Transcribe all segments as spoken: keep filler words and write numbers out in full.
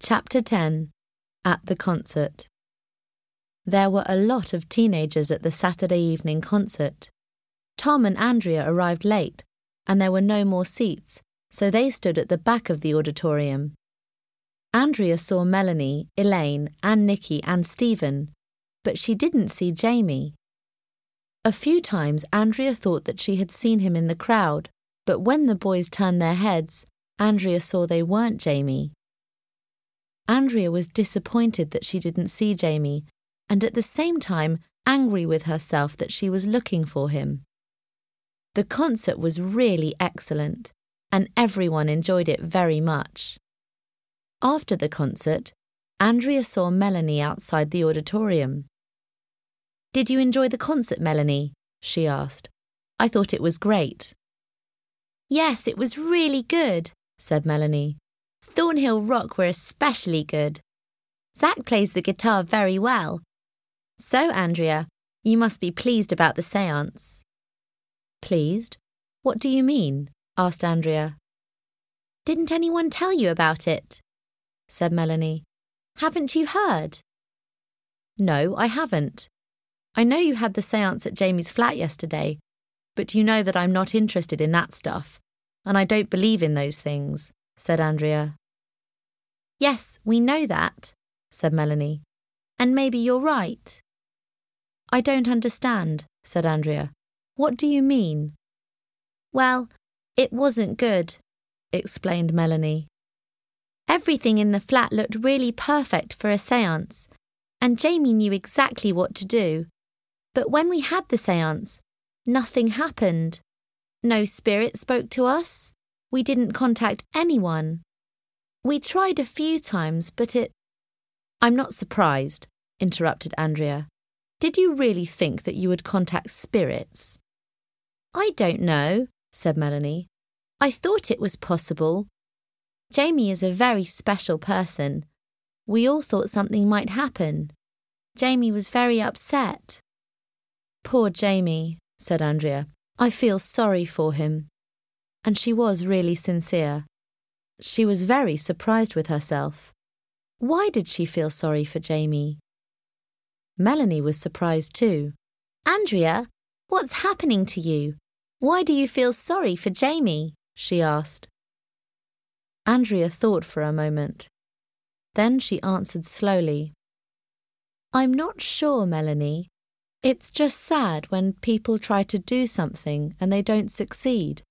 Chapter ten. At the Concert. There were a lot of teenagers at the Saturday evening concert. Tom and Andrea arrived late, and there were no more seats, so they stood at the back of the auditorium. Andrea saw Melanie, Elaine, and Nikki and Stephen, but she didn't see Jamie. A few times Andrea thought that she had seen him in the crowd, but when the boys turned their heads, Andrea saw they weren't Jamie. Andrea was disappointed that she didn't see Jamie, and at the same time angry with herself that she was looking for him. The concert was really excellent, and everyone enjoyed it very much. After the concert, Andrea saw Melanie outside the auditorium. "Did you enjoy the concert, Melanie?" she asked. "I thought it was great." "Yes, it was really good," said Melanie. "Thornhill Rock were especially good. Zach plays the guitar very well. So, Andrea, you must be pleased about the séance." "Pleased? What do you mean?" asked Andrea. "Didn't anyone tell you about it?" said Melanie. "Haven't you heard?" "No, I haven't. I know you had the séance at Jamie's flat yesterday, but you know that I'm not interested in that stuff, and I don't believe in those things," said Andrea. "Yes, we know that," said Melanie. "And maybe you're right." "I don't understand," said Andrea. "What do you mean?" "Well, it wasn't good," explained Melanie. "Everything in the flat looked really perfect for a séance, and Jamie knew exactly what to do. But when we had the séance, nothing happened. No spirit spoke to us. We didn't contact anyone. We tried a few times, but it—" "I'm not surprised," interrupted Andrea. "Did you really think that you would contact spirits?" "I don't know," said Melanie. "I thought it was possible. Jamie is a very special person. We all thought something might happen. Jamie was very upset." "Poor Jamie," said Andrea. "I feel sorry for him." And she was really sincere. She was very surprised with herself. Why did she feel sorry for Jamie? Melanie was surprised too. "Andrea, what's happening to you? Why do you feel sorry for Jamie?" she asked. Andrea thought for a moment. Then she answered slowly. "I'm not sure, Melanie. It's just sad when people try to do something and they don't succeed."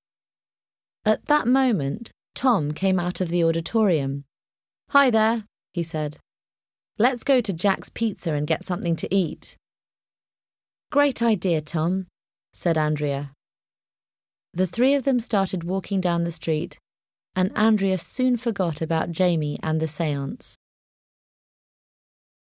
At that moment, Tom came out of the auditorium. "Hi there," he said. "Let's go to Jack's Pizza and get something to eat." "Great idea, Tom," said Andrea. The three of them started walking down the street, and Andrea soon forgot about Jamie and the séance.